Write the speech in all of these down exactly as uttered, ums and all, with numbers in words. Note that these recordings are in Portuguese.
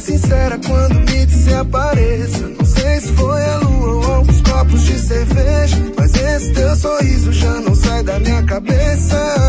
sincera quando me disse apareça. Não sei se foi a lua ou alguns copos de cerveja, mas esse teu sorriso já não sai da minha cabeça.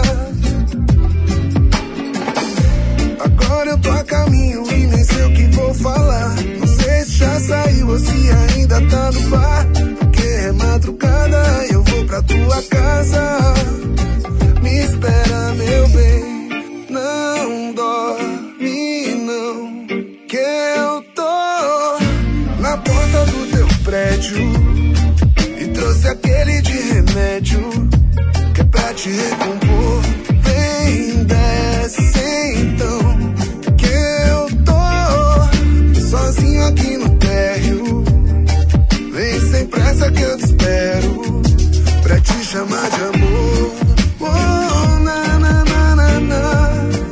Agora eu tô a caminho e nem sei o que vou falar. Não sei se já saiu ou se ainda tá no bar, porque é madrugada e eu vou pra tua casa. Me espera, meu bem, não dorme não, que eu tô na porta do teu prédio e trouxe aquele de remédio que é pra te recompor. Vem, desce então, que eu tô sozinho aqui no térreo. Vem sem pressa que eu te espero pra te chamar de amor. Oh, na, na, na, na, na.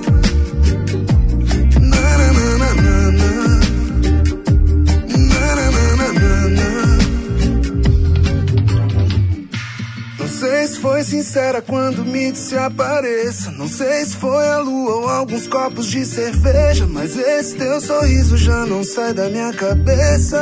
Na, na, na, na, na, na. Na, na, na, na, na, na. Não sei se foi sincera quando me disse apareça. Não sei se foi a lua ou alguns copos de cerveja, mas esse teu sorriso já não sai da minha cabeça.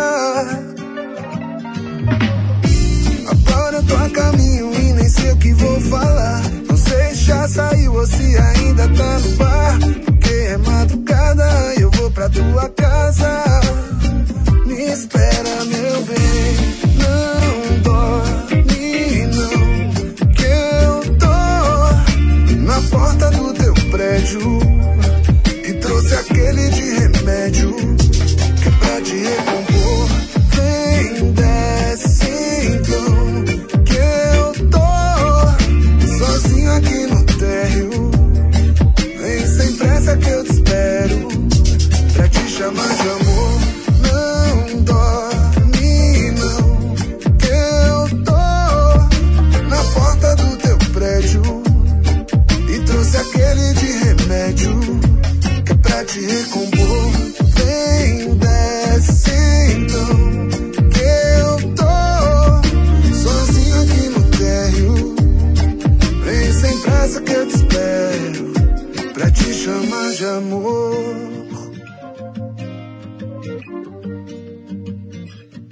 Agora eu tô a caminho e nem sei o que vou falar. Não sei se já saiu ou se ainda tá no bar, porque é madrugada e eu vou pra tua casa. Me espera, meu bem, não dorme não, que eu tô na porta do teu prédio e trouxe aquele de remédio que é pra te recompor. Vem, desce então, que eu tô sozinho aqui no térreo. Vem sem pressa que eu te espero pra te chamar de amor. Não dorme não, que eu tô na porta do teu prédio e trouxe aquele de remédio que é pra te recompor. Vem, desce então, que eu tô sozinho aqui no térreo. Vem sem pressa que eu te espero pra te chamar de amor.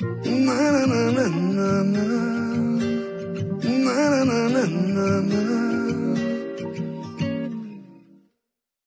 Na na na na na na na na na na na.